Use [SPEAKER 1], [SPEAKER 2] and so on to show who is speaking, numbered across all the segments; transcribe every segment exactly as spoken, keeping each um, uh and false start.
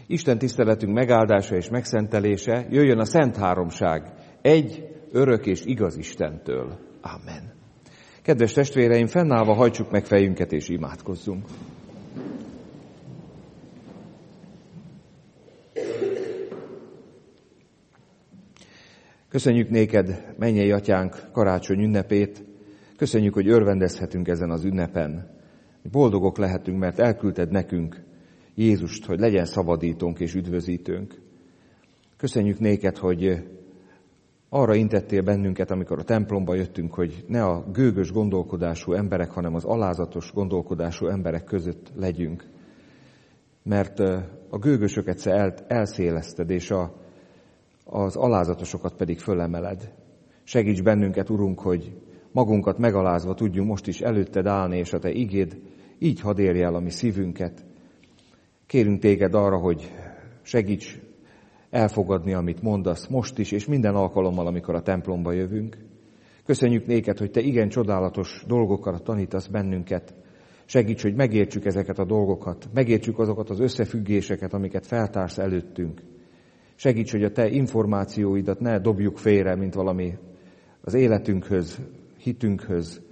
[SPEAKER 1] Isten tiszteletünk megáldása és megszentelése jöjjön a Szent Háromság, egy, örök és igaz Istentől. Amen. Kedves testvéreim, fennállva hajtsuk meg fejünket és imádkozzunk. Köszönjük néked, mennyei atyánk, karácsony ünnepét. Köszönjük, hogy örvendezhetünk ezen az ünnepen. Boldogok lehetünk, mert elküldted nekünk Jézust, hogy legyen szabadítónk és üdvözítőnk. Köszönjük néked, hogy arra intettél bennünket, amikor a templomba jöttünk, hogy ne a gőgös gondolkodású emberek, hanem az alázatos gondolkodású emberek között legyünk. Mert a gőgösöket el, elszéleszted, és a, az alázatosokat pedig fölemeled. Segíts bennünket, Urunk, hogy magunkat megalázva tudjunk most is előtted állni, és a te igéd így hadd érje el a mi szívünket. Kérünk téged arra, hogy segíts elfogadni, amit mondasz most is, és minden alkalommal, amikor a templomba jövünk. Köszönjük néked, hogy te igen csodálatos dolgokat tanítasz bennünket. Segíts, hogy megértsük ezeket a dolgokat, megértsük azokat az összefüggéseket, amiket feltársz előttünk. Segíts, hogy a te információidat ne dobjuk félre, mint valami az életünkhöz, hitünkhöz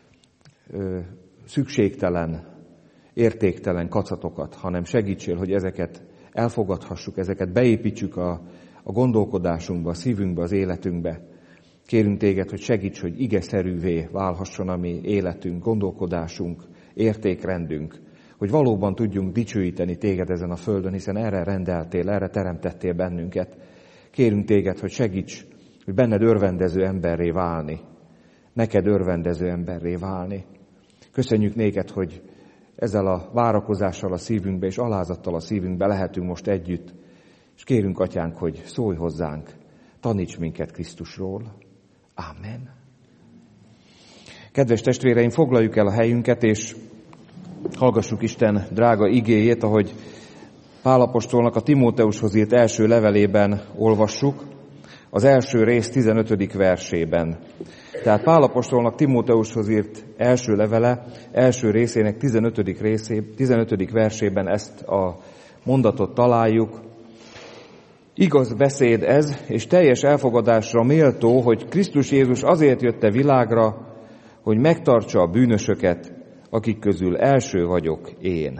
[SPEAKER 1] ö, szükségtelen, értéktelen kacatokat, hanem segítsél, hogy ezeket elfogadhassuk, ezeket beépítsük a, a gondolkodásunkba, a szívünkbe, az életünkbe. Kérünk téged, hogy segíts, hogy igeszerűvé válhasson a mi életünk, gondolkodásunk, értékrendünk, hogy valóban tudjunk dicsőíteni téged ezen a földön, hiszen erre rendeltél, erre teremtettél bennünket. Kérünk téged, hogy segíts, hogy benned örvendező emberré válni, neked örvendező emberré válni. Köszönjük néked, hogy ezzel a várakozással a szívünkbe és alázattal a szívünkbe lehetünk most együtt, és kérünk, atyánk, hogy szólj hozzánk, taníts minket Krisztusról. Amen. Kedves testvéreim, foglaljuk el a helyünket, és hallgassuk Isten drága igéjét, ahogy Pál apostolnak a Timóteushoz írt első levelében olvassuk, az első rész tizenötödik versében. Tehát Pál apostolnak Timóteushoz írt első levele, első részének tizenötödik részé, tizenötödik versében ezt a mondatot találjuk. Igaz beszéd ez, és teljes elfogadásra méltó, hogy Krisztus Jézus azért jött a világra, hogy megtartsa a bűnösöket, akik közül első vagyok én.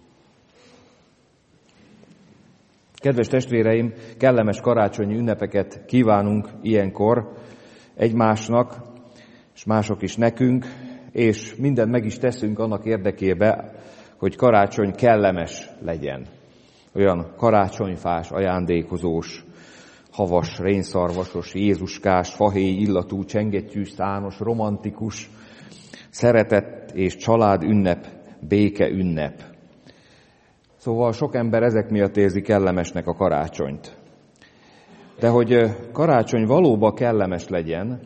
[SPEAKER 1] Kedves testvéreim, kellemes karácsonyi ünnepeket kívánunk ilyenkor egymásnak, és mások is nekünk, és mindent meg is teszünk annak érdekébe, hogy karácsony kellemes legyen. Olyan karácsonyfás, ajándékozós, havas, rénszarvasos, jézuskás, fahéj illatú, csengettyűs, szános, romantikus, szeretet és család ünnep, béke ünnep. Szóval sok ember ezek miatt érzi kellemesnek a karácsonyt. De hogy karácsony valóban kellemes legyen,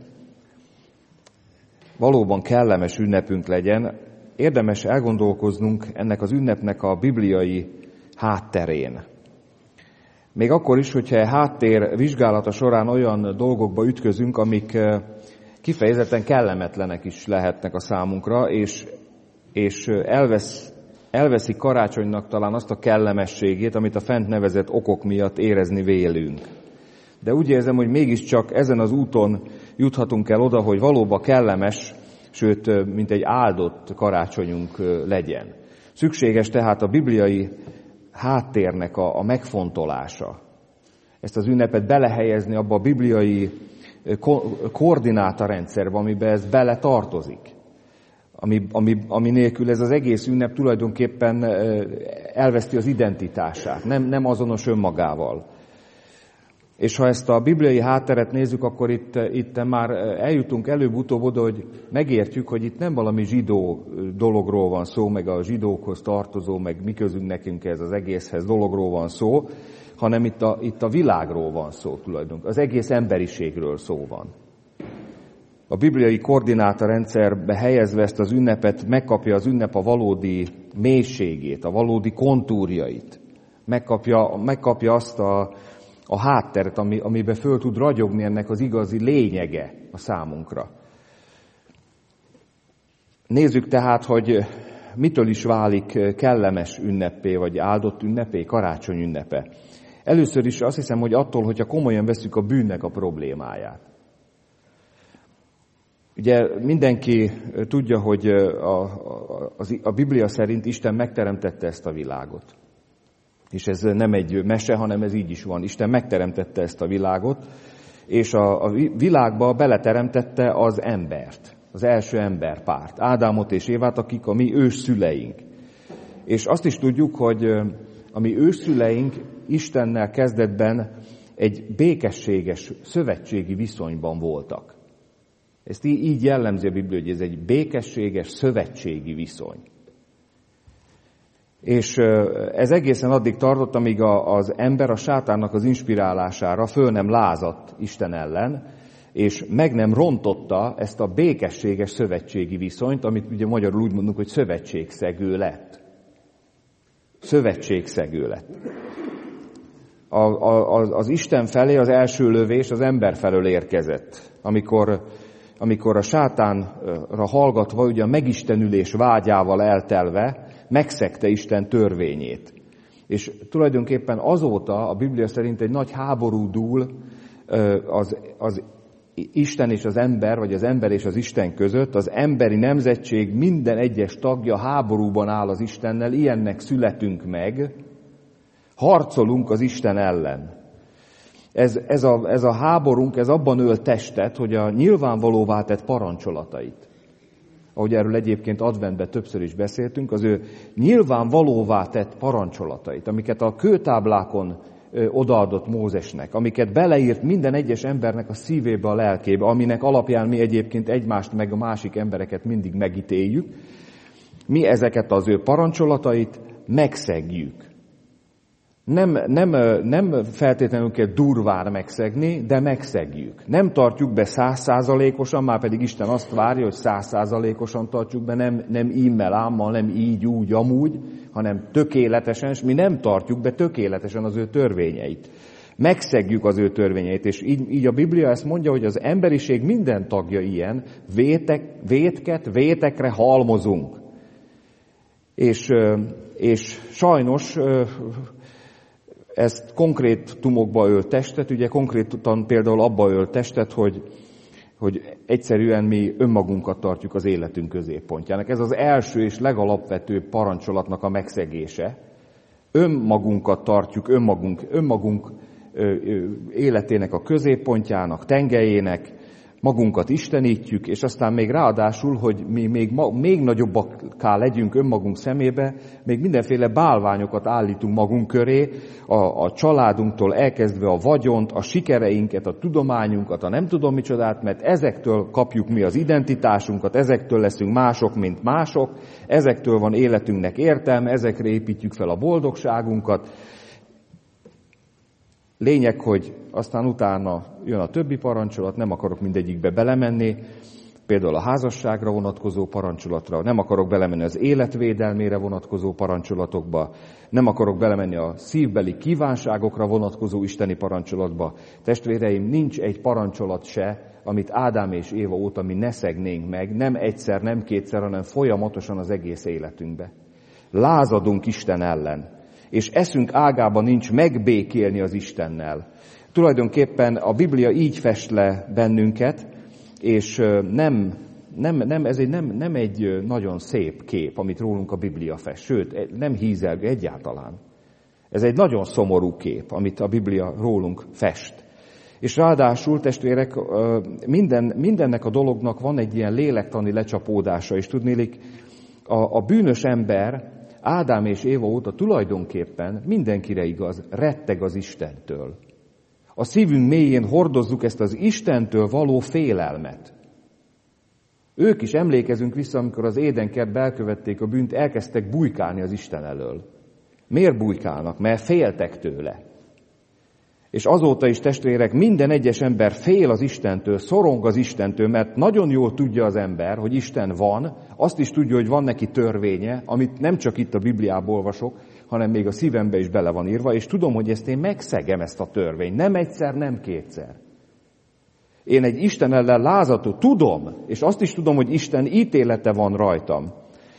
[SPEAKER 1] valóban kellemes ünnepünk legyen, érdemes elgondolkoznunk ennek az ünnepnek a bibliai hátterén. Még akkor is, hogyha a háttér vizsgálata során olyan dolgokba ütközünk, amik kifejezetten kellemetlenek is lehetnek a számunkra, és, és elvesz elveszik karácsonynak talán azt a kellemességét, amit a fent nevezett okok miatt érezni vélünk. De úgy érzem, hogy mégiscsak ezen az úton juthatunk el oda, hogy valóban kellemes, sőt, mint egy áldott karácsonyunk legyen. Szükséges tehát a bibliai háttérnek a, a megfontolása. Ezt az ünnepet belehelyezni abba a bibliai ko- koordinátorrendszerbe, amiben ez bele tartozik. Ami, ami, ami nélkül ez az egész ünnep tulajdonképpen elveszti az identitását, nem, nem azonos önmagával. És ha ezt a bibliai hátteret nézzük, akkor itt, itt már eljutunk előbb-utóbb oda, hogy megértjük, hogy itt nem valami zsidó dologról van szó, meg a zsidókhoz tartozó, meg mi közünk nekünk ez az egészhez dologról van szó, hanem itt a, itt a világról van szó tulajdonképpen, az egész emberiségről szó van. A bibliai koordinátorrendszerbe helyezve ezt az ünnepet megkapja az ünnep a valódi mélységét, a valódi kontúrjait. Megkapja, megkapja azt a, a hátteret, ami, amiben föl tud ragyogni ennek az igazi lényege a számunkra. Nézzük tehát, hogy mitől is válik kellemes ünnepé, vagy áldott ünnepé, karácsony ünnepe? Először is azt hiszem, hogy attól, hogyha komolyan veszük a bűnnek a problémáját. Ugye mindenki tudja, hogy a, a, a Biblia szerint Isten megteremtette ezt a világot. És ez nem egy mese, hanem ez így is van. Isten megteremtette ezt a világot, és a, a világba beleteremtette az embert, az első emberpárt, Ádámot és Évát, akik a mi ősszüleink. És azt is tudjuk, hogy a mi ősszüleink Istennel kezdetben egy békességes, szövetségi viszonyban voltak. Ezt így jellemzi a Biblia, hogy ez egy békességes, szövetségi viszony. És ez egészen addig tartott, amíg az ember a sátánnak az inspirálására föl nem lázadt Isten ellen, és meg nem rontotta ezt a békességes szövetségi viszonyt, amit ugye magyarul úgy mondunk, hogy szövetségszegő lett. Szövetségszegő lett. A, a, az Isten felé az első lövés az ember felől érkezett, amikor, amikor a sátánra hallgatva, ugye a megistenülés vágyával eltelve, megszegte Isten törvényét. És tulajdonképpen azóta a Biblia szerint egy nagy háború dúl az, az Isten és az ember, vagy az ember és az Isten között. Az emberi nemzetség minden egyes tagja háborúban áll az Istennel, ilyennek születünk meg, harcolunk az Isten ellen. Ez, ez, a, ez a háborunk, ez abban ölt testet, hogy a nyilvánvalóvá tett parancsolatait, ahogy erről egyébként adventben többször is beszéltünk, az ő nyilvánvalóvá tett parancsolatait, amiket a kőtáblákon odaadott Mózesnek, amiket beleírt minden egyes embernek a szívébe, a lelkébe, aminek alapján mi egyébként egymást meg a másik embereket mindig megítéljük, mi ezeket az ő parancsolatait megszegjük. Nem, nem, nem feltétlenül kell durván megszegni, de megszegjük. Nem tartjuk be száz százalékosan, már pedig Isten azt várja, hogy száz százalékosan tartjuk be, nem, nem ímmel, ámmal, nem így, úgy, amúgy, hanem tökéletesen, és mi nem tartjuk be tökéletesen az ő törvényeit. Megszegjük az ő törvényeit, és így, így a Biblia ezt mondja, hogy az emberiség minden tagja ilyen, vétek, vétket, vétekre halmozunk. És, és sajnos ezt konkrétumokba ölt testet, ugye konkrétan például abba ölt testet, hogy, hogy egyszerűen mi önmagunkat tartjuk az életünk középpontjának. Ez az első és legalapvetőbb parancsolatnak a megszegése. Önmagunkat tartjuk, önmagunk, önmagunk ö, ö, életének a középpontjának, tengelyének, magunkat istenítjük, és aztán még ráadásul, hogy mi még, még nagyobbakká legyünk önmagunk szemébe, még mindenféle bálványokat állítunk magunk köré, a, a családunktól elkezdve a vagyont, a sikereinket, a tudományunkat, a nem tudom micsodát, mert ezektől kapjuk mi az identitásunkat, ezektől leszünk mások, mint mások, ezektől van életünknek értelme, ezekre építjük fel a boldogságunkat. Lényeg, hogy aztán utána jön a többi parancsolat, nem akarok mindegyikbe belemenni, például a házasságra vonatkozó parancsolatra, nem akarok belemenni az életvédelmére vonatkozó parancsolatokba, nem akarok belemenni a szívbeli kívánságokra vonatkozó isteni parancsolatba. Testvéreim, nincs egy parancsolat se, amit Ádám és Éva óta mi ne szegnénk meg, nem egyszer, nem kétszer, hanem folyamatosan az egész életünkbe. Lázadunk Isten ellen, és eszünk ágában nincs megbékélni az Istennel. Tulajdonképpen a Biblia így fest le bennünket, és nem, nem, nem, ez egy, nem, nem egy nagyon szép kép, amit rólunk a Biblia fest, sőt, nem hízelgő egyáltalán. Ez egy nagyon szomorú kép, amit a Biblia rólunk fest. És ráadásul, testvérek, minden, mindennek a dolognak van egy ilyen lélektani lecsapódása, és tudnélik, a, a bűnös ember Ádám és Éva óta tulajdonképpen mindenkire igaz, retteg az Istentől. A szívünk mélyén hordozzuk ezt az Istentől való félelmet. Ők is, emlékezünk vissza, amikor az Édenkertbe elkövették a bűnt, elkezdtek bujkálni az Isten elől. Miért bujkálnak? Mert féltek tőle. És azóta is, testvérek, minden egyes ember fél az Istentől, szorong az Istentől, mert nagyon jól tudja az ember, hogy Isten van, azt is tudja, hogy van neki törvénye, amit nem csak itt a Bibliából olvasok, hanem még a szívembe is bele van írva, és tudom, hogy ezt én megszegem, ezt a törvényt. Nem egyszer, nem kétszer. Én egy Isten ellen lázadó, tudom, és azt is tudom, hogy Isten ítélete van rajtam.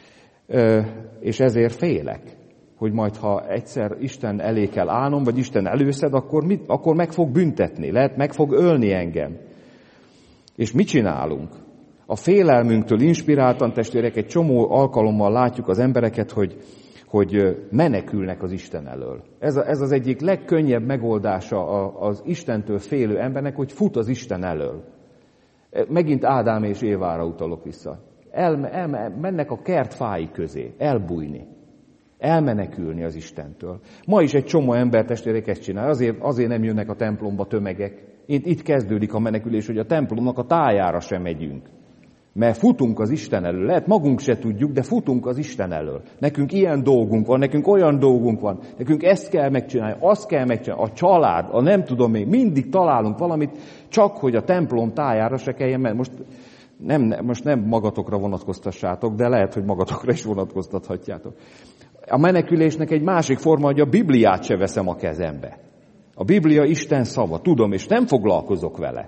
[SPEAKER 1] És ezért félek, hogy majd ha egyszer Isten elé kell állnom, vagy Isten előszed, akkor, mit, akkor meg fog büntetni, lehet meg fog ölni engem. És mit csinálunk? A félelmünktől inspiráltan, testvérek, egy csomó alkalommal látjuk az embereket, hogy, hogy menekülnek az Isten elől. Ez, a, ez az egyik legkönnyebb megoldása az Istentől félő embernek, hogy fut az Isten elől. Megint Ádám és Évára utalok vissza. El, el, mennek a kert fái közé, elbújni, elmenekülni az Istentől. Ma is egy csomó ember, testvérek, ezt csinál, azért, azért nem jönnek a templomba tömegek. Itt kezdődik a menekülés, hogy a templomnak a tájára sem megyünk. Mert futunk az Isten elől. Lehet magunk se tudjuk, de futunk az Isten elől. Nekünk ilyen dolgunk van, nekünk olyan dolgunk van, nekünk ezt kell megcsinálni, azt kell megcsinálni, a család, a nem tudom még, mindig találunk valamit, csak hogy a templom tájára se kelljen menni. Most nem, most nem magatokra vonatkoztassátok, de lehet, hogy magatokra is vonatkoztathatjátok. A menekülésnek egy másik forma, hogy a Bibliát se veszem a kezembe. A Biblia Isten szava, tudom, és nem foglalkozok vele.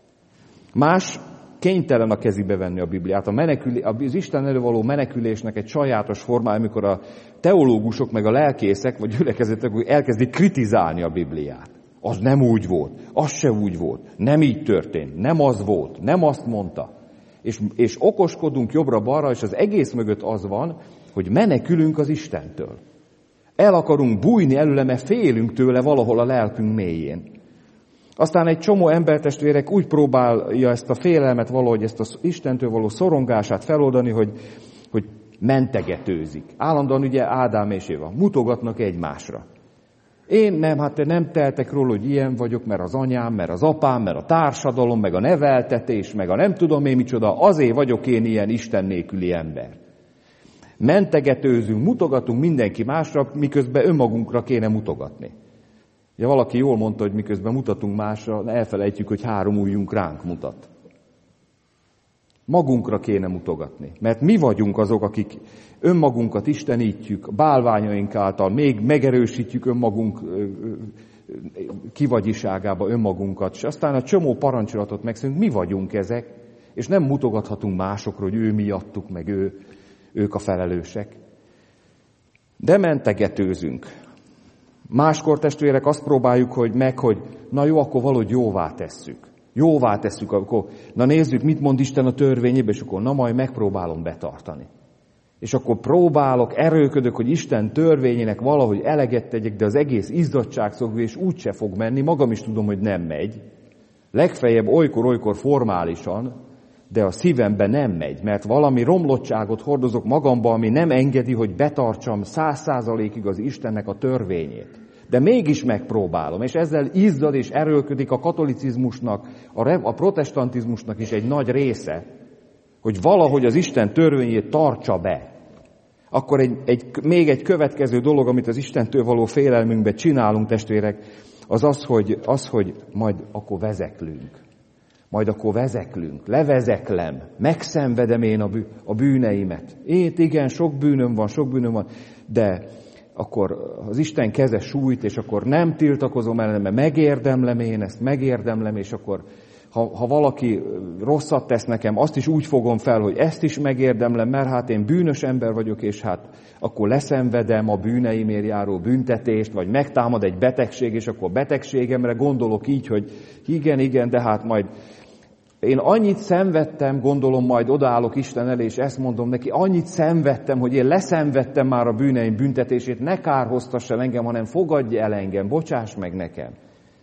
[SPEAKER 1] Más kénytelen a kezébe venni a Bibliát. A menekülé, az Isten elől való menekülésnek egy sajátos formája, amikor a teológusok meg a lelkészek, vagy gyülekezetek elkezdik kritizálni a Bibliát. Az nem úgy volt, az se úgy volt, nem így történt, nem az volt, nem azt mondta. És, és okoskodunk jobbra-balra, és az egész mögött az van, hogy menekülünk az Istentől. El akarunk bújni előle, mert félünk tőle valahol a lelkünk mélyén. Aztán egy csomó embertestvérek úgy próbálja ezt a félelmet valahogy, ezt az Istentől való szorongását feloldani, hogy, hogy mentegetőzik. Állandóan ugye Ádám és Éva mutogatnak egymásra. Én nem, hát nem tehetek róla, hogy ilyen vagyok, mert az anyám, mert az apám, mert a társadalom, meg a neveltetés, meg a nem tudom én micsoda, azért vagyok én ilyen Isten nélküli ember. Mentegetőzünk, mutogatunk mindenki másra, miközben önmagunkra kéne mutogatni. Ja, valaki jól mondta, hogy miközben mutatunk másra, elfelejtjük, hogy három ujjunk ránk mutat. Magunkra kéne mutogatni, mert mi vagyunk azok, akik önmagunkat istenítjük, bálványaink által még megerősítjük önmagunk kivagyiságába önmagunkat, és aztán a csomó parancsolatot megszűnünk, mi vagyunk ezek, és nem mutogathatunk másokra, hogy ő miattuk, meg ő, ők a felelősek. De mentegetőzünk. Máskor, testvérek, azt próbáljuk, hogy meg, hogy na jó, akkor valahogy jóvá tesszük. Jóvá tesszük, akkor na nézzük, mit mond Isten a törvényében, és akkor na majd megpróbálom betartani. És akkor próbálok, erőködök, hogy Isten törvényének valahogy eleget tegyek, de az egész izzadságszögvés úgyse fog menni, magam is tudom, hogy nem megy. Legfeljebb olykor-olykor formálisan, de a szívemben nem megy, mert valami romlottságot hordozok magamba, ami nem engedi, hogy betartsam száz százalékig az Istennek a törvényét. De mégis megpróbálom, és ezzel izzad és erőlködik a katolicizmusnak, a protestantizmusnak is egy nagy része, hogy valahogy az Isten törvényét tartsa be. Akkor egy, egy, még egy következő dolog, amit az Istentől való félelmünkben csinálunk, testvérek, az az, hogy, az, hogy majd akkor vezeklünk. Majd akkor vezeklünk, levezeklem, megszenvedem én a, bű, a bűneimet. Én igen, sok bűnöm van, sok bűnöm van, de akkor az Isten keze sújt, és akkor nem tiltakozom ellene, mert megérdemlem én ezt, megérdemlem, és akkor ha, ha valaki rosszat tesz nekem, azt is úgy fogom fel, hogy ezt is megérdemlem, mert hát én bűnös ember vagyok, és hát akkor leszenvedem a bűneimért járó büntetést, vagy megtámad egy betegség, és akkor betegségemre gondolok így, hogy igen, igen, de hát majd én annyit szenvedtem, gondolom, majd odaállok Isten elé, és ezt mondom neki, annyit szenvedtem, hogy én leszenvedtem már a bűneim büntetését, ne kárhoztasson engem, hanem fogadj el engem, bocsáss meg nekem.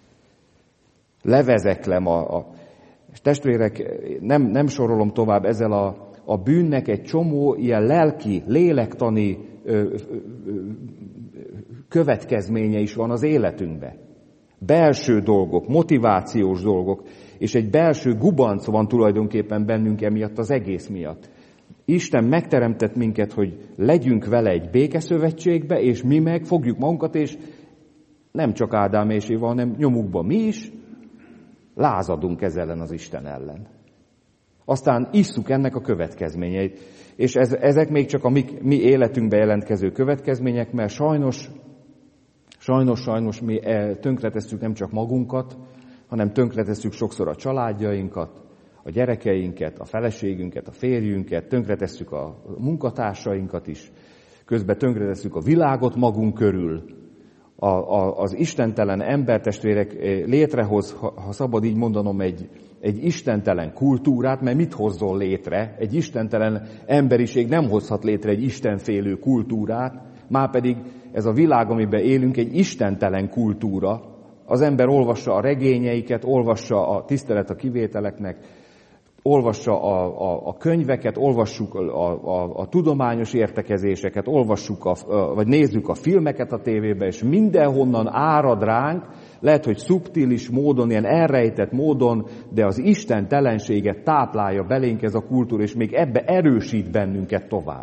[SPEAKER 1] Levezeklem a... a testvérek, nem, nem sorolom tovább, ezzel a, a bűnnek egy csomó ilyen lelki, lélektani ö, ö, ö, következménye is van az életünkben. Belső dolgok, motivációs dolgok, és egy belső gubanc van tulajdonképpen bennünk emiatt az egész miatt. Isten megteremtett minket, hogy legyünk vele egy békeszövetségbe, és mi meg fogjuk magunkat, és nem csak Ádám és Éva, hanem nyomukba mi is lázadunk ez ellen az Isten ellen. Aztán isszuk ennek a következményeit. És ez, ezek még csak a mi, mi életünkbe jelentkező következmények, mert sajnos, sajnos, sajnos mi tönkretesszük nem csak magunkat, hanem tönkretesszük sokszor a családjainkat, a gyerekeinket, a feleségünket, a férjünket, tönkretesszük a munkatársainkat is, közben tönkretesszük a világot magunk körül. A, a, az istentelen embertestvérek létrehoz, ha, ha szabad így mondanom, egy, egy istentelen kultúrát, mert mit hozzon létre? Egy istentelen emberiség nem hozhat létre egy istenfélő kultúrát, márpedig ez a világ, amiben élünk, egy istentelen kultúra. Az ember olvassa a regényeiket, olvassa a tisztelet a kivételeknek, olvassa a, a, a könyveket, olvassuk a, a, a tudományos értekezéseket, olvassuk a, vagy nézzük a filmeket a tévében, és mindenhonnan árad ránk, lehet, hogy szubtilis módon, ilyen elrejtett módon, de az istentelenséget táplálja belénk ez a kultúra, és még ebbe erősít bennünket tovább.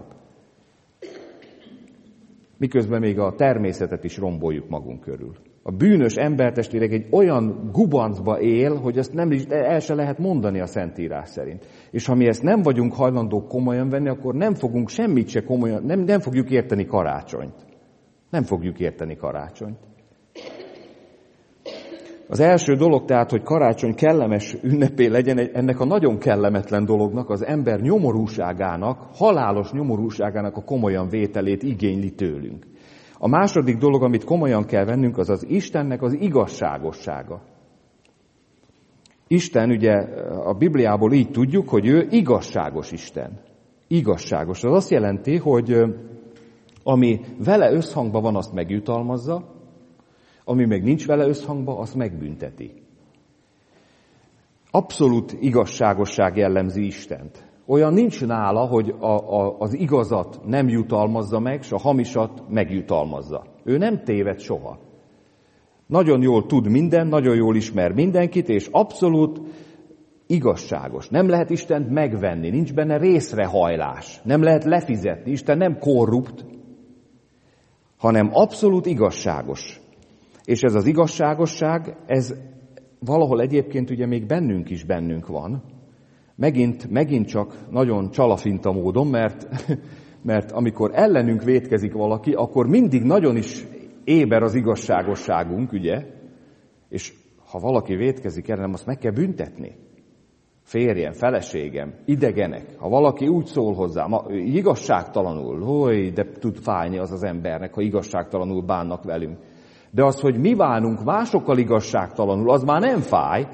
[SPEAKER 1] Miközben még a természetet is romboljuk magunk körül. A bűnös embertestvérek egy olyan gubancba él, hogy azt nem is el se lehet mondani a Szentírás szerint. És ha mi ezt nem vagyunk hajlandók komolyan venni, akkor nem fogunk semmit se komolyan, nem, nem fogjuk érteni karácsonyt. Nem fogjuk érteni karácsonyt. Az első dolog tehát, hogy karácsony kellemes ünnepé legyen, ennek a nagyon kellemetlen dolognak, az ember nyomorúságának, halálos nyomorúságának a komolyan vételét igényli tőlünk. A második dolog, amit komolyan kell vennünk, az az Istennek az igazságossága. Isten, ugye a Bibliából így tudjuk, hogy ő igazságos Isten. Igazságos. Az azt jelenti, hogy ami vele összhangban van, azt megjutalmazza, ami meg nincs vele összhangban, azt megbünteti. Abszolút igazságosság jellemzi Istent. Olyan nincs nála, hogy a, a, az igazat nem jutalmazza meg, s a hamisat megjutalmazza. Ő nem téved soha. Nagyon jól tud minden, nagyon jól ismer mindenkit, és abszolút igazságos. Nem lehet Istent megvenni, nincs benne részrehajlás. Nem lehet lefizetni. Isten nem korrupt, hanem abszolút igazságos. És ez az igazságosság, ez valahol egyébként ugye még bennünk is bennünk van. Megint, megint csak nagyon csalafinta módon, mert, mert amikor ellenünk vétkezik valaki, akkor mindig nagyon is éber az igazságosságunk, ugye? És ha valaki vétkezik ellenem, azt meg kell büntetni. Férjem, feleségem, idegenek. Ha valaki úgy szól hozzám, igazságtalanul, hogy de tud fájni az az embernek, ha igazságtalanul bánnak velünk. De az, hogy mi bánunk másokkal igazságtalanul, az már nem fáj.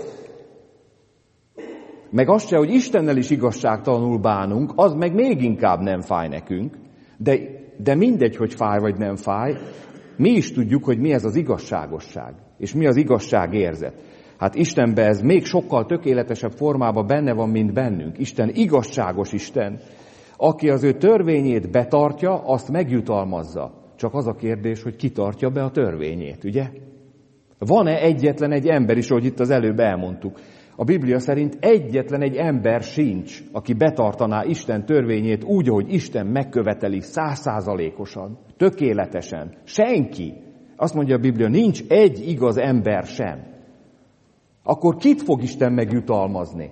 [SPEAKER 1] Meg azt se, hogy Istennel is igazságtalanul bánunk, az meg még inkább nem fáj nekünk. De, de mindegy, hogy fáj vagy nem fáj, mi is tudjuk, hogy mi ez az igazságosság, és mi az igazságérzet. Hát Istenben ez még sokkal tökéletesebb formában benne van, mint bennünk. Isten igazságos Isten. Aki az ő törvényét betartja, azt megjutalmazza. Csak az a kérdés, hogy ki tartja be a törvényét, ugye? Van-e egyetlen egy ember is, ahogy itt az előbb elmondtuk? A Biblia szerint egyetlen egy ember sincs, aki betartaná Isten törvényét úgy, ahogy Isten megköveteli százszázalékosan, tökéletesen. Senki. Azt mondja a Biblia, nincs egy igaz ember sem. Akkor kit fog Isten megjutalmazni?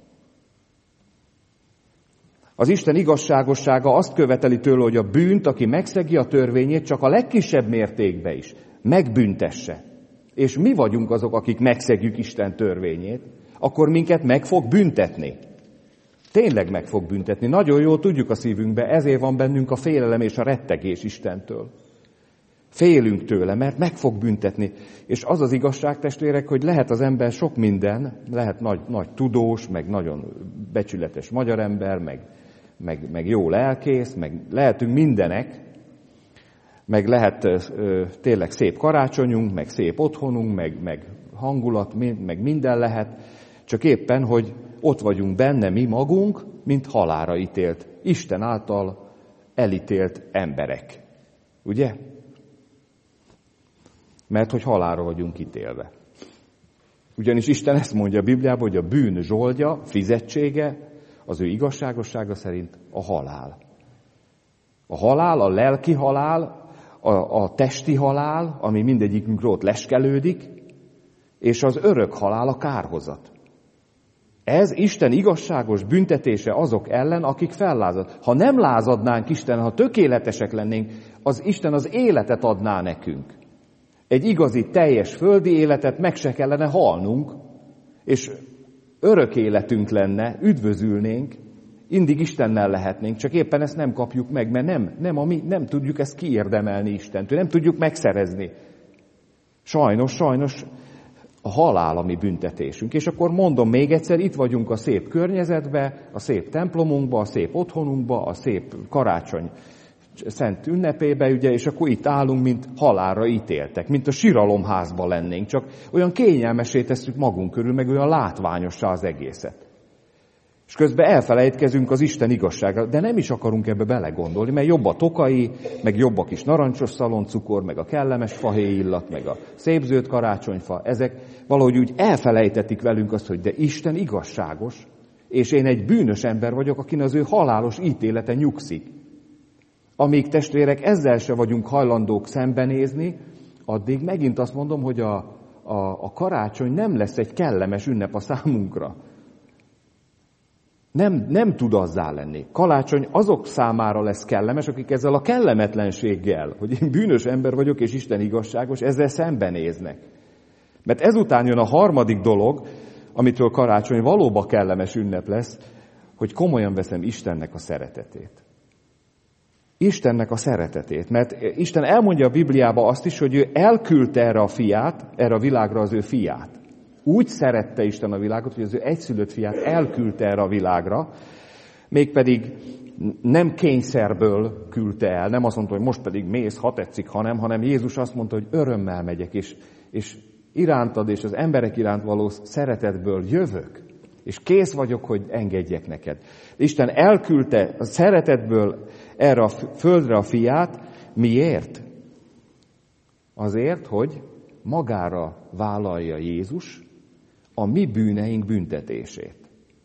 [SPEAKER 1] Az Isten igazságossága azt követeli tőle, hogy a bűnt, aki megszegi a törvényét, csak a legkisebb mértékben is megbüntesse. És mi vagyunk azok, akik megszegjük Isten törvényét, akkor minket meg fog büntetni. Tényleg meg fog büntetni. Nagyon jól tudjuk a szívünkbe, ezért van bennünk a félelem és a rettegés Istentől. Félünk tőle, mert meg fog büntetni. És az az igazság, testvérek, hogy lehet az ember sok minden, lehet nagy, nagy tudós, meg nagyon becsületes magyar ember, meg, meg, meg jó lelkész, meg lehetünk mindenek, meg lehet ö, tényleg szép karácsonyunk, meg szép otthonunk, meg, meg hangulat, meg minden lehet, csak éppen, hogy ott vagyunk benne mi magunk, mint halálra ítélt, Isten által elítélt emberek. Ugye? Mert hogy halálra vagyunk ítélve. Ugyanis Isten ezt mondja a Bibliában, hogy a bűn zsoldja, fizetsége, az ő igazságossága szerint a halál. A halál, a lelki halál, a, a testi halál, ami mindegyikünkről ott leskelődik, és az örök halál, a kárhozat. Ez Isten igazságos büntetése azok ellen, akik fellázad. Ha nem lázadnánk Isten, ha tökéletesek lennénk, az Isten az életet adná nekünk. Egy igazi, teljes földi életet meg se kellene halnunk, és örök életünk lenne, üdvözülnénk, mindig Istennel lehetnénk, csak éppen ezt nem kapjuk meg, mert nem, nem, ami, nem tudjuk ezt kiérdemelni Istentől, nem tudjuk megszerezni. Sajnos, sajnos a halál a mi büntetésünk. És akkor mondom még egyszer, itt vagyunk a szép környezetbe, a szép templomunkba, a szép otthonunkba, a szép karácsony szent ünnepébe, ugye, és akkor itt állunk, mint halálra ítéltek, mint a siralomházban lennénk, csak olyan kényelmessé tesszük magunk körül, meg olyan látványossá az egészet. És közben elfelejtkezünk az Isten igazságra, de nem is akarunk ebbe belegondolni, mert jobb a tokai, meg jobb a kis narancsos szaloncukor, meg a kellemes fahéj illat, meg a szép zöld karácsonyfa, ezek valahogy úgy elfelejtetik velünk azt, hogy de Isten igazságos, és én egy bűnös ember vagyok, akin az ő halálos ítélete nyugszik. Amíg testvérek ezzel se vagyunk hajlandók szembenézni, addig megint azt mondom, hogy a, a, a karácsony nem lesz egy kellemes ünnep a számunkra. Nem, nem tud azzá lenni. Karácsony azok számára lesz kellemes, akik ezzel a kellemetlenséggel, hogy én bűnös ember vagyok, és Isten igazságos, ezzel szembenéznek. Mert ezután jön a harmadik dolog, amitől karácsony valóban kellemes ünnep lesz, hogy komolyan veszem Istennek a szeretetét. Istennek a szeretetét. Mert Isten elmondja a Bibliában azt is, hogy ő elküldte erre a fiát, erre a világra az ő fiát. Úgy szerette Isten a világot, hogy az ő egyszülött fiát elküldte erre a világra, mégpedig nem kényszerből küldte el, nem azt mondta, hogy most pedig mész, ha tetszik, hanem, hanem Jézus azt mondta, hogy örömmel megyek, és, és irántad és az emberek iránt való szeretetből jövök, és kész vagyok, hogy engedjek neked. Isten elküldte a szeretetből erre a földre a fiát, miért? Azért, hogy magára vállalja Jézus a mi bűneink büntetését.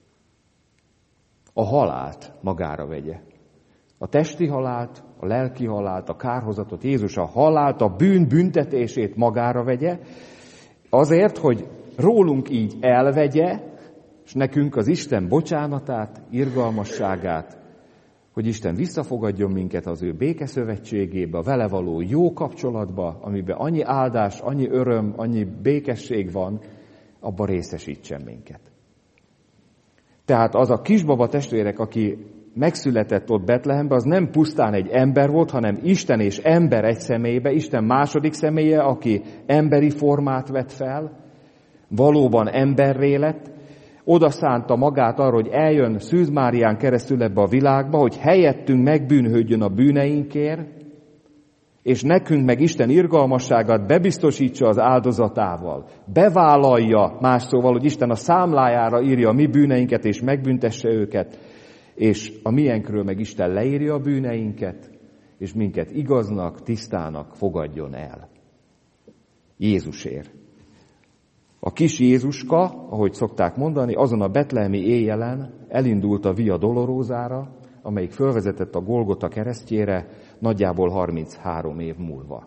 [SPEAKER 1] A halált magára vegye. A testi halált, a lelki halált, a kárhozatot, Jézus a halált, a bűn büntetését magára vegye, azért, hogy rólunk így elvegye, és nekünk az Isten bocsánatát, irgalmasságát, hogy Isten visszafogadjon minket az ő békeszövetségébe, a vele való jó kapcsolatba, amiben annyi áldás, annyi öröm, annyi békesség van, abban részesítsen minket. Tehát az a kisbaba testvérek, aki megszületett ott Betlehemben, az nem pusztán egy ember volt, hanem Isten és ember egy személybe, Isten második személye, aki emberi formát vett fel, valóban emberré lett, oda szánta magát arra, hogy eljön Szűz Márián keresztül ebbe a világba, hogy helyettünk megbűnhődjön a bűneinkért, és nekünk meg Isten irgalmasságát bebiztosítsa az áldozatával. Bevállalja, más szóval, hogy Isten a számlájára írja a mi bűneinket, és megbüntesse őket, és a miénkről meg Isten leírja a bűneinket, és minket igaznak, tisztának fogadjon el. Jézusért. A kis Jézuska, ahogy szokták mondani, azon a betlehemi éjjelen elindult a Via Dolorosára, amelyik fölvezetett a Golgota keresztjére nagyjából harminchárom év múlva.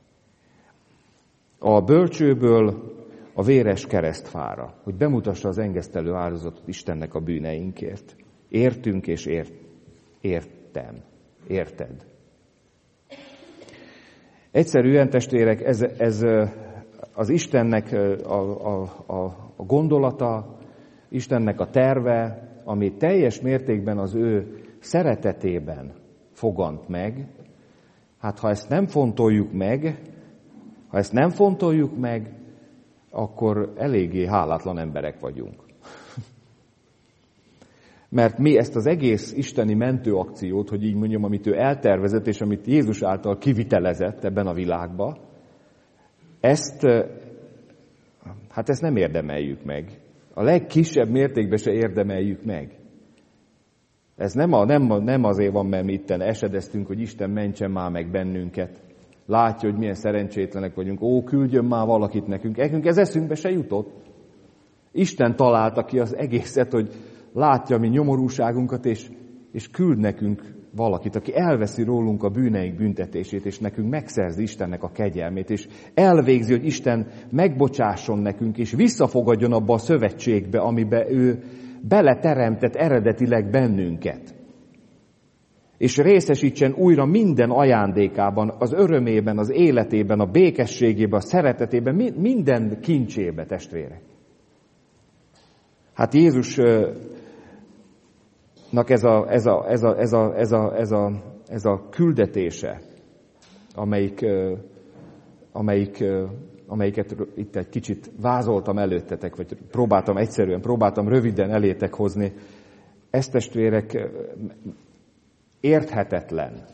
[SPEAKER 1] A bölcsőből a véres keresztfára, hogy bemutassa az engesztelő áldozatot Istennek a bűneinkért. Értünk és ért, értem. Érted? Egyszerűen, testvérek, ez, ez az Istennek a, a, a, a gondolata, Istennek a terve, ami teljes mértékben az ő szeretetében fogant meg. Hát ha ezt nem fontoljuk meg, ha ezt nem fontoljuk meg, akkor eléggé hálátlan emberek vagyunk. Mert mi ezt az egész isteni mentőakciót, hogy így mondjam, amit ő eltervezett, és amit Jézus által kivitelezett ebben a világban, ezt, hát ezt nem érdemeljük meg. A legkisebb mértékben se érdemeljük meg. Ez nem, a, nem, nem azért van, mert mi itten esedeztünk, hogy Isten mentsen már meg bennünket. Látja, hogy milyen szerencsétlenek vagyunk. Ó, küldjön már valakit nekünk. Nekünk ez eszünkbe se jutott. Isten találta ki az egészet, hogy látja mi nyomorúságunkat, és, és küld nekünk valakit, aki elveszi rólunk a bűneink büntetését, és nekünk megszerzi Istennek a kegyelmét, és elvégzi, hogy Isten megbocsásson nekünk, és visszafogadjon abba a szövetségbe, amiben ő beleteremtett eredetileg bennünket. És részesítsen újra minden ajándékában, az örömében, az életében, a békességében, a szeretetében, minden kincsébe, testvérek. Hát Jézusnak ez a, ez a, ez a, ez a, ez a, ez a, ez a küldetése, amelyik, amelyik, amelyiket itt egy kicsit vázoltam előttetek, vagy próbáltam egyszerűen, próbáltam röviden elétek hozni, ez, testvérek, érthetetlen.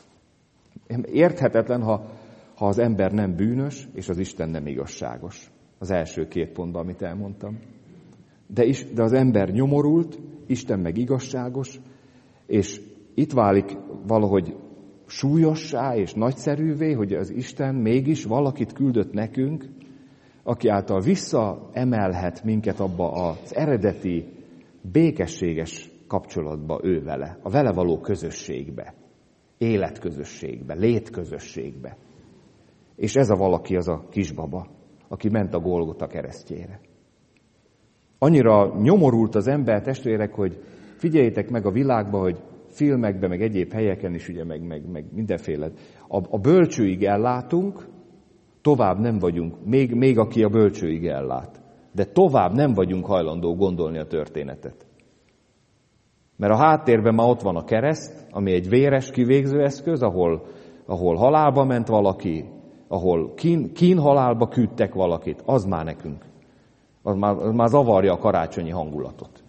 [SPEAKER 1] Érthetetlen, ha, ha az ember nem bűnös, és az Isten nem igazságos. Az első két pontban, amit elmondtam. De, is, de az ember nyomorult, Isten meg igazságos, és itt válik valahogy súlyossá és nagyszerűvé, hogy az Isten mégis valakit küldött nekünk, aki által visszaemelhet minket abba az eredeti, békességes kapcsolatba ő vele, a vele való közösségbe, életközösségbe, létközösségbe. És ez a valaki az a kisbaba, aki ment a Golgota keresztjére. Annyira nyomorult az ember, testvérek, hogy figyeljétek meg a világba, hogy filmekben, meg egyéb helyeken is, ugye, meg, meg, meg mindenféle. A, a bölcsőig ellátunk, tovább nem vagyunk, még, még aki a bölcsőig ellát, de tovább nem vagyunk hajlandó gondolni a történetet. Mert a háttérben már ott van a kereszt, ami egy véres kivégző eszköz, ahol, ahol halálba ment valaki, ahol kín, kínhalálba küldtek valakit, az már nekünk. Az már, az már zavarja a karácsonyi hangulatot.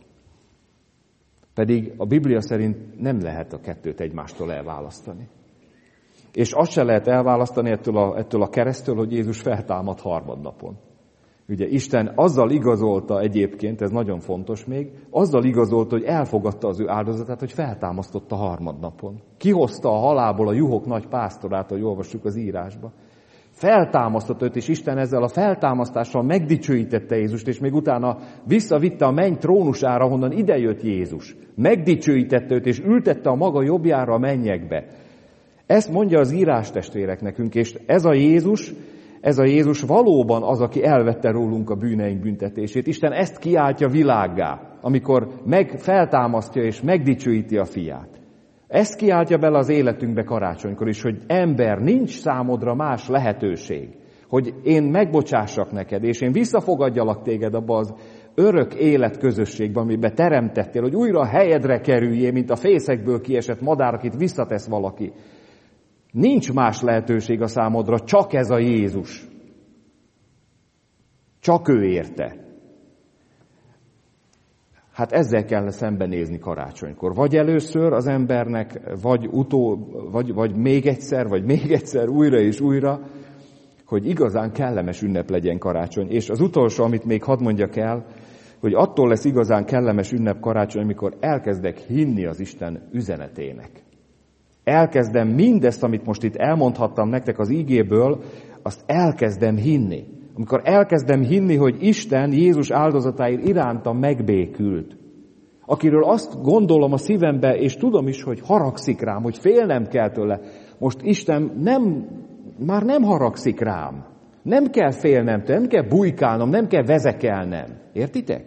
[SPEAKER 1] Pedig a Biblia szerint nem lehet a kettőt egymástól elválasztani. És azt se lehet elválasztani ettől a, ettől a keresztől, hogy Jézus feltámad harmadnapon. Ugye Isten azzal igazolta egyébként, ez nagyon fontos még, azzal igazolta, hogy elfogadta az ő áldozatát, hogy feltámasztotta harmadnapon. Kihozta a halálból a juhok nagy pásztorát, ahogy olvassuk az írásba. Feltámasztott őt, és Isten ezzel a feltámasztással megdicsőítette Jézust, és még utána visszavitte a menny trónusára, honnan idejött Jézus. Megdicsőítette őt, és ültette a maga jobbjára a mennyekbe. Ezt mondja az írás, testvérek, nekünk, és ez a Jézus, ez a Jézus valóban az, aki elvette rólunk a bűneink büntetését. Isten ezt kiáltja világgá, amikor meg feltámasztja és megdicsőíti a fiát. Ezt kiáltja bele az életünkbe karácsonykor is, hogy ember, nincs számodra más lehetőség, hogy én megbocsássak neked, és én visszafogadjalak téged abba az örök élet közösségbe, amiben teremtettél, hogy újra a helyedre kerüljél, mint a fészekből kiesett madár, akit visszatesz valaki. Nincs más lehetőség a számodra, csak ez a Jézus. Csak ő érte. Hát ezzel kell szembenézni karácsonykor. Vagy először az embernek, vagy, utó, vagy, vagy még egyszer, vagy még egyszer, újra és újra, hogy igazán kellemes ünnep legyen karácsony. És az utolsó, amit még hadd mondjak el, hogy attól lesz igazán kellemes ünnep karácsony, amikor elkezdek hinni az Isten üzenetének. Elkezdem mindezt, amit most itt elmondhattam nektek az ígéből, azt elkezdem hinni. Amikor elkezdem hinni, hogy Isten Jézus áldozatáért irántam megbékült, akiről azt gondolom a szívembe, és tudom is, hogy haragszik rám, hogy félnem kell tőle. Most Isten nem, már nem haragszik rám. Nem kell félnem tőle, nem kell bujkálnom, nem kell vezekelnem. Értitek?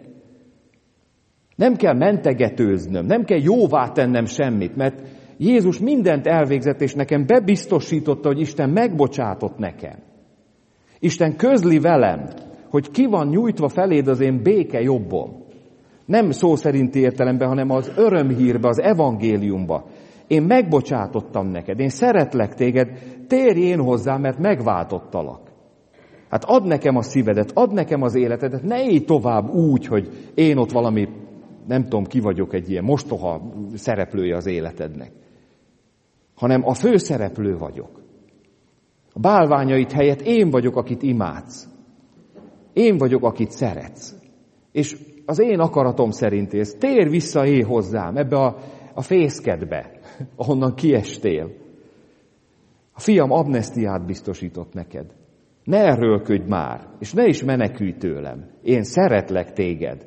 [SPEAKER 1] Nem kell mentegetőznöm, nem kell jóvá tennem semmit, mert Jézus mindent elvégzett, és nekem bebiztosította, hogy Isten megbocsátott nekem. Isten közli velem, hogy ki van nyújtva feléd az én béke jobbom. Nem szó szerinti értelemben, hanem az örömhírbe, az evangéliumba. Én megbocsátottam neked, én szeretlek téged, térj én hozzám, mert megváltottalak. Hát add nekem a szívedet, add nekem az életedet, ne élj tovább úgy, hogy én ott valami, nem tudom, ki vagyok, egy ilyen mostoha szereplője az életednek. Hanem a főszereplő vagyok. A bálványait helyett én vagyok, akit imádsz. Én vagyok, akit szeretsz. És az én akaratom szerint élsz. Térj vissza én hozzám, ebbe a, a fészkedbe, ahonnan kiestél. A fiam amnesztiát biztosított neked. Ne erőlködj már, és ne is menekülj tőlem. Én szeretlek téged.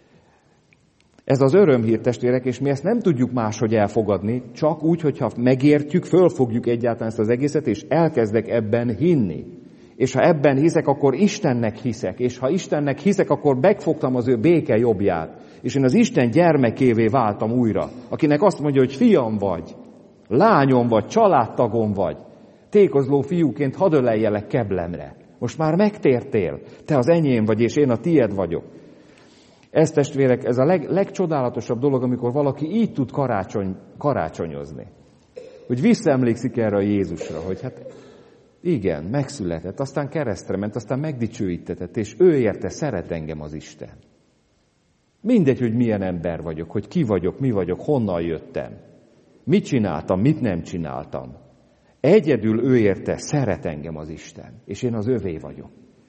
[SPEAKER 1] Ez az örömhír, testvérek, és mi ezt nem tudjuk máshogy elfogadni, csak úgy, hogyha megértjük, fölfogjuk egyáltalán ezt az egészet, és elkezdek ebben hinni. És ha ebben hiszek, akkor Istennek hiszek, és ha Istennek hiszek, akkor megfogtam az ő béke jobbját, és én az Isten gyermekévé váltam újra, akinek azt mondja, hogy fiam vagy, lányom vagy, családtagom vagy, tékozló fiúként hadd öleljelek keblemre. Most már megtértél, te az enyém vagy, és én a tied vagyok. Ez, testvérek, ez a leg, legcsodálatosabb dolog, amikor valaki így tud karácsony, karácsonyozni. Hogy visszaemlékszik erre a Jézusra, hogy hát igen, megszületett, aztán keresztre ment, aztán megdicsőítetett, és ő érte, szeret engem az Isten. Mindegy, hogy milyen ember vagyok, hogy ki vagyok, mi vagyok, honnan jöttem, mit csináltam, mit nem csináltam. Egyedül ő érte, szeret engem az Isten, és én az övé vagyok.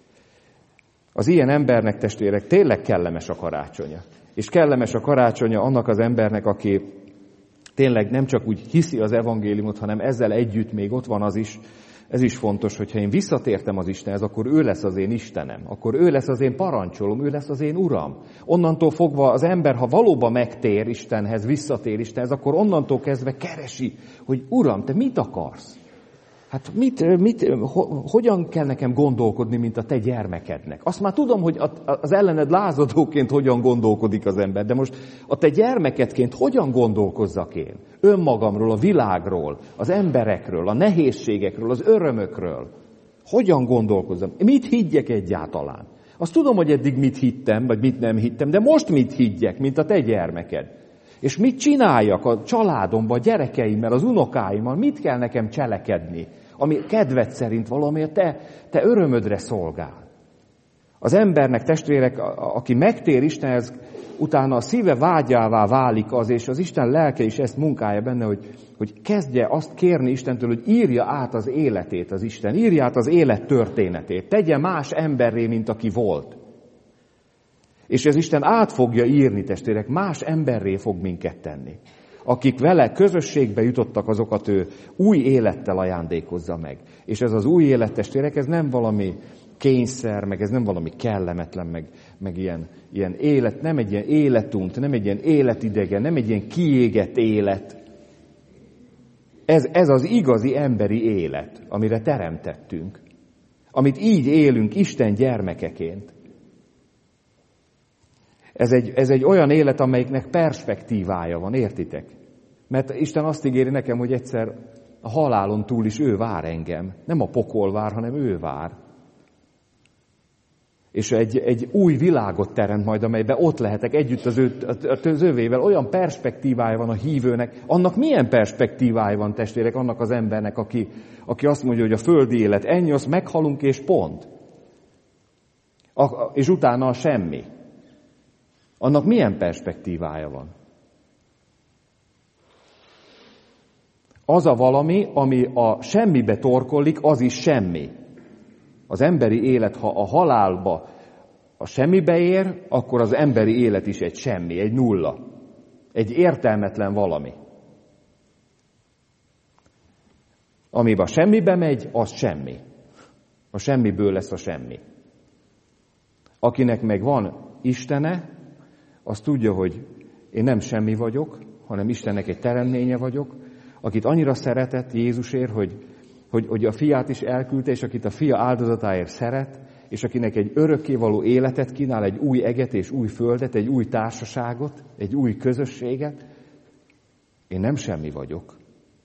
[SPEAKER 1] Az ilyen embernek, testvérek, tényleg kellemes a karácsonya. És kellemes a karácsonya annak az embernek, aki tényleg nem csak úgy hiszi az evangéliumot, hanem ezzel együtt még ott van az is, ez is fontos, hogyha én visszatértem az Istenhez, akkor ő lesz az én Istenem, akkor ő lesz az én parancsolom, ő lesz az én Uram. Onnantól fogva az ember, ha valóban megtér Istenhez, visszatér Istenhez, akkor onnantól kezdve keresi, hogy Uram, te mit akarsz? Hát mit, mit, ho, hogyan kell nekem gondolkodni, mint a te gyermekednek? Azt már tudom, hogy az ellened lázadóként hogyan gondolkodik az ember, de most a te gyermekedként hogyan gondolkozzak én? Önmagamról, a világról, az emberekről, a nehézségekről, az örömökről. Hogyan gondolkozzam? Mit higgyek egyáltalán? Azt tudom, hogy eddig mit hittem, vagy mit nem hittem, de most mit higgyek, mint a te gyermeked? És mit csináljak a családomban, a gyerekeimmel, az unokáimmal? Mit kell nekem cselekedni, ami kedved szerint valami a te, te örömödre szolgál? Az embernek, testvérek, aki megtér Istenhez, utána a szíve vágyává válik az, és az Isten lelke is ezt munkálja benne, hogy, hogy kezdje azt kérni Istentől, hogy írja át az életét az Isten, írja át az élet történetét, tegye más emberré, mint aki volt. És az Isten át fogja írni, testvérek, más emberré fog minket tenni. Akik vele közösségbe jutottak, azokat ő új élettel ajándékozza meg. És ez az új élet, testvérek, ez nem valami kényszer, meg ez nem valami kellemetlen, meg, meg ilyen, ilyen élet, nem egy ilyen életunt, nem egy ilyen életidegen, nem egy ilyen kiégett élet. Ez, ez az igazi emberi élet, amire teremtettünk. Amit így élünk Isten gyermekeként. Ez egy, ez egy olyan élet, amelyiknek perspektívája van, értitek? Mert Isten azt ígéri nekem, hogy egyszer a halálon túl is ő vár engem. Nem a pokol vár, hanem ő vár. És egy, egy új világot teremt majd, amelyben ott lehetek együtt az, ő, az övével. Olyan perspektívája van a hívőnek. Annak milyen perspektívája van, testvérek, annak az embernek, aki, aki azt mondja, hogy a földi élet ennyi, azt meghalunk és pont. A, és utána a semmi. Annak milyen perspektívája van? Az a valami, ami a semmibe torkollik, az is semmi. Az emberi élet, ha a halálba a semmibe ér, akkor az emberi élet is egy semmi, egy nulla. Egy értelmetlen valami. Amiben a semmibe megy, az semmi. A semmiből lesz a semmi. Akinek meg van Istene, az tudja, hogy én nem semmi vagyok, hanem Istennek egy teremtménye vagyok, akit annyira szeretett Jézusért, hogy, hogy, hogy a fiát is elküldte, és akit a fia áldozatáért szeret, és akinek egy örökkévaló életet kínál, egy új eget és új földet, egy új társaságot, egy új közösséget. Én nem semmi vagyok.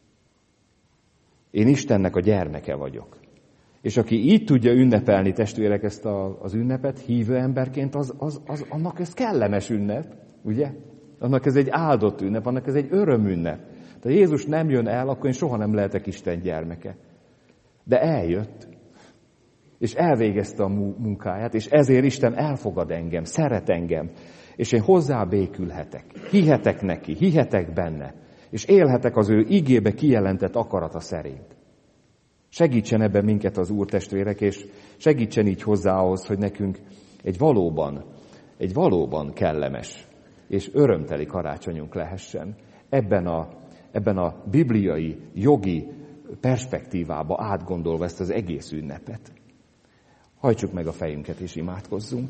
[SPEAKER 1] Én Istennek a gyermeke vagyok. És aki így tudja ünnepelni, testvérek, ezt a, az ünnepet, hívő emberként, az, az, az, annak ez kellemes ünnep, ugye? Annak ez egy áldott ünnep, annak ez egy örömünnep. De Jézus nem jön el, akkor én soha nem lehetek Isten gyermeke. De eljött, és elvégezte a munkáját, és ezért Isten elfogad engem, szeret engem, és én hozzá békülhetek, hihetek neki, hihetek benne, és élhetek az ő igébe kijelentett akarata szerint. Segítsen ebben minket az Úr, testvérek, és segítsen így hozzá ahhoz, hogy nekünk egy valóban, egy valóban kellemes és örömteli karácsonyunk lehessen. Ebben a, ebben a bibliai, jogi perspektívába átgondolva ezt az egész ünnepet. Hajtsuk meg a fejünket és imádkozzunk.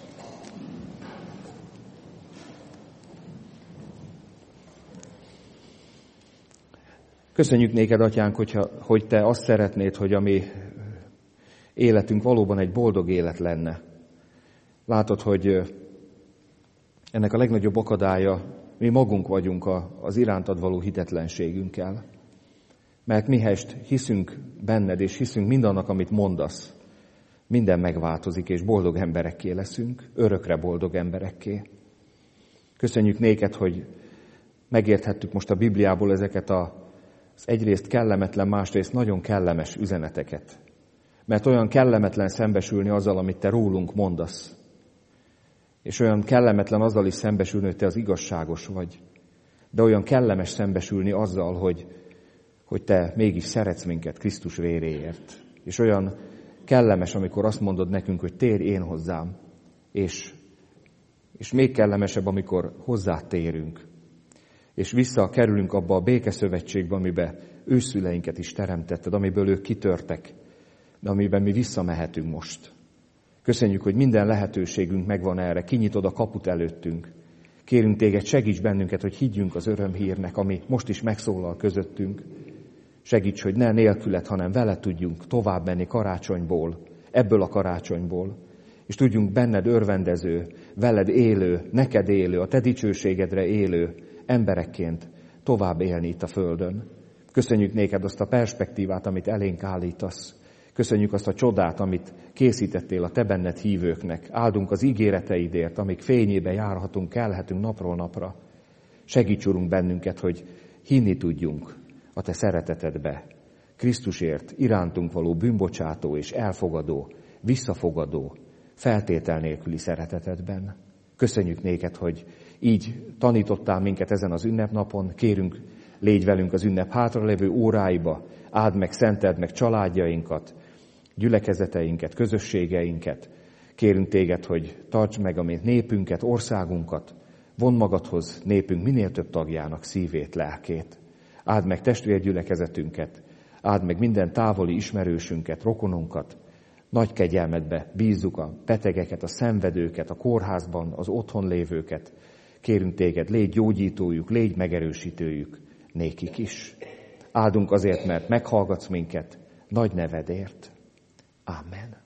[SPEAKER 1] Köszönjük néked, Atyánk, hogyha, hogy te azt szeretnéd, hogy a mi életünk valóban egy boldog élet lenne. Látod, hogy ennek a legnagyobb akadálya mi magunk vagyunk az irántad való hitetlenségünkkel. Mert mihelyest hiszünk benned, és hiszünk mindannak, amit mondasz, minden megváltozik, és boldog emberekké leszünk, örökre boldog emberekké. Köszönjük néked, hogy megérthettük most a Bibliából ezeket az egyrészt kellemetlen, másrészt nagyon kellemes üzeneteket. Mert olyan kellemetlen szembesülni azzal, amit te rólunk mondasz. És olyan kellemetlen azzal is szembesülni, hogy te az igazságos vagy. De olyan kellemes szembesülni azzal, hogy, hogy te mégis szeretsz minket Krisztus véréért. És olyan kellemes, amikor azt mondod nekünk, hogy térj én hozzám. És, és még kellemesebb, amikor hozzád térünk. És visszakerülünk abba a békeszövetségbe, amiben őszüleinket is teremtetted, amiből ők kitörtek, de amiben mi visszamehetünk most. Köszönjük, hogy minden lehetőségünk megvan erre, kinyitod a kaput előttünk. Kérünk téged, segíts bennünket, hogy higgyünk az örömhírnek, ami most is megszólal közöttünk. Segíts, hogy ne nélküled, hanem vele tudjunk tovább menni karácsonyból, ebből a karácsonyból, és tudjunk benned örvendező, veled élő, neked élő, a te dicsőségedre élő emberekként tovább élni itt a földön. Köszönjük néked azt a perspektívát, amit elénk állítasz. Köszönjük azt a csodát, amit készítettél a te benned hívőknek. Áldunk az ígéreteidért, amik fényébe járhatunk, kelhetünk napról napra. Segíts, Urunk, bennünket, hogy hinni tudjunk a te szeretetedbe. Krisztusért irántunk való bűnbocsátó és elfogadó, visszafogadó, feltétel nélküli szeretetedben. Köszönjük néked, hogy így tanítottál minket ezen az ünnepnapon. Kérünk, légy velünk az ünnep hátralévő óráiba, áld meg, szenteld meg családjainkat, gyülekezeteinket, közösségeinket. Kérünk téged, hogy tartsd meg a mi népünket, országunkat, von magadhoz népünk minél több tagjának szívét, lelkét. Áld meg testvérgyülekezetünket, áld meg minden távoli ismerősünket, rokonunkat. Nagy kegyelmedbe bízzuk a betegeket, a szenvedőket, a kórházban, az otthon lévőket. Kérünk téged, légy gyógyítójuk, légy megerősítőjük, nékik is. Áldunk azért, mert meghallgatsz minket, nagy nevedért. Amen.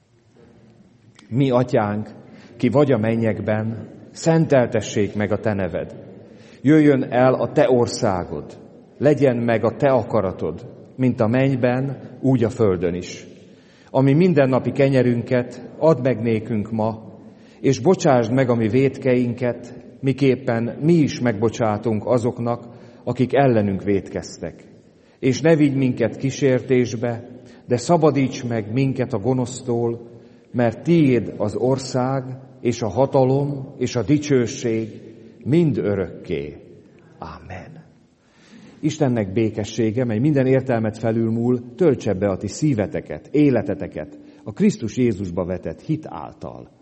[SPEAKER 1] Mi, atyánk, ki vagy a mennyekben, szenteltessék meg a te neved. Jöjjön el a te országod, legyen meg a te akaratod, mint a mennyben, úgy a földön is. Ami mindennapi kenyerünket add meg nékünk ma, és bocsásd meg a mi vétkeinket, miképpen mi is megbocsátunk azoknak, akik ellenünk vétkeztek. És ne vigy minket kísértésbe, de szabadíts meg minket a gonosztól, mert tiéd az ország, és a hatalom, és a dicsőség mind örökké. Amen. Istennek békessége, mely minden értelmet felülmúl, töltse be a ti szíveteket, életeteket a Krisztus Jézusba vetett hit által.